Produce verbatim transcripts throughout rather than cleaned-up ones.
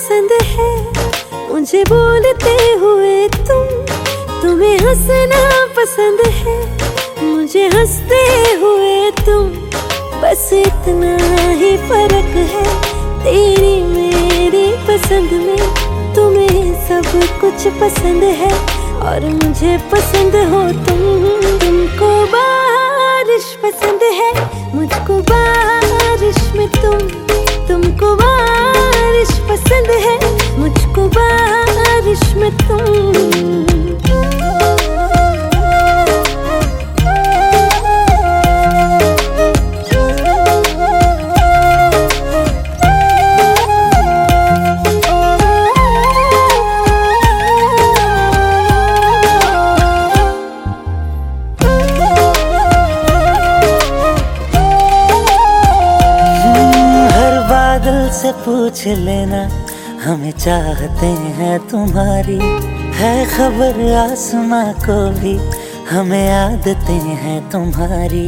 पसंद है मुझे बोलते हुए तुम, तुम्हें हंसना पसंद है मुझे हंसते हुए तुम। बस इतना ही फर्क है तेरी मेरी पसंद में, तुम्हें सब कुछ पसंद है और मुझे पसंद हो तुम। तुमको बारिश पसंद है मुझको बारिश में तुम, तुमको बारिश पसंद है मुझको बारिश में तुम। दिल से पूछ लेना हमें चाहते हैं तुम्हारी, है खबर आसमां को भी हमें आदतें हैं तुम्हारी।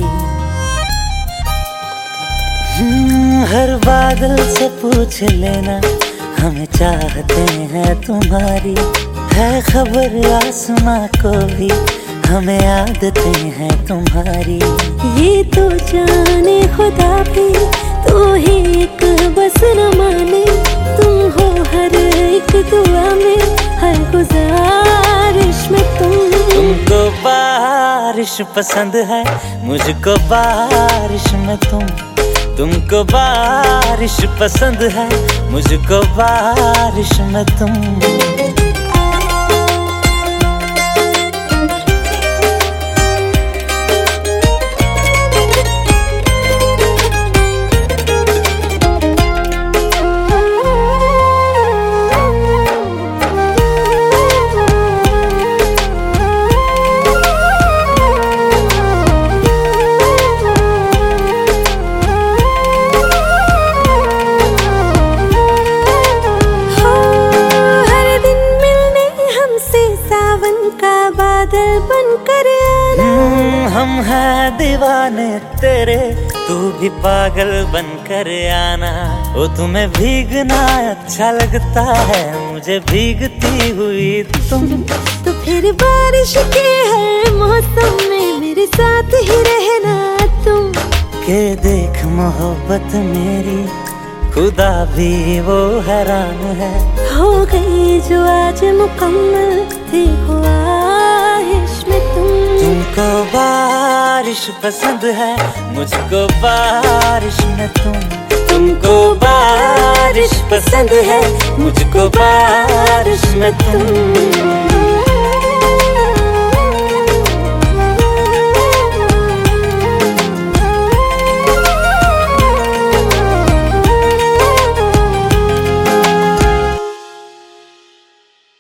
हर बादल से पूछ लेना हमें चाहते हैं तुम्हारी, है खबर आसमां को भी हमें आदतें हैं तुम्हारी। ये तो जाने खुदा भी तू ही एक बस न माने, तुम हो हर एक दुआ में हर गुजारिश में तुम। तुमको बारिश पसंद है मुझको बारिश में तुम, तुमको बारिश पसंद है मुझको बारिश में तुम। बादल बनकर आना, हम हैं दीवाने तेरे तू भी पागल बनकर आना। ओ तुम्हें भीगना अच्छा लगता है मुझे भीगती हुई तुम, तो फिर बारिश के हर मौसम में मेरे साथ ही रहना तुम। के देख मोहब्बत मेरी खुदा भी वो हैरान है, हो गई जो आज मुकम्मल थी ख्वाहिश में तुम। तुमको बारिश पसंद है मुझको बारिश में तुम, तुमको बारिश पसंद है मुझको बारिश में तुम।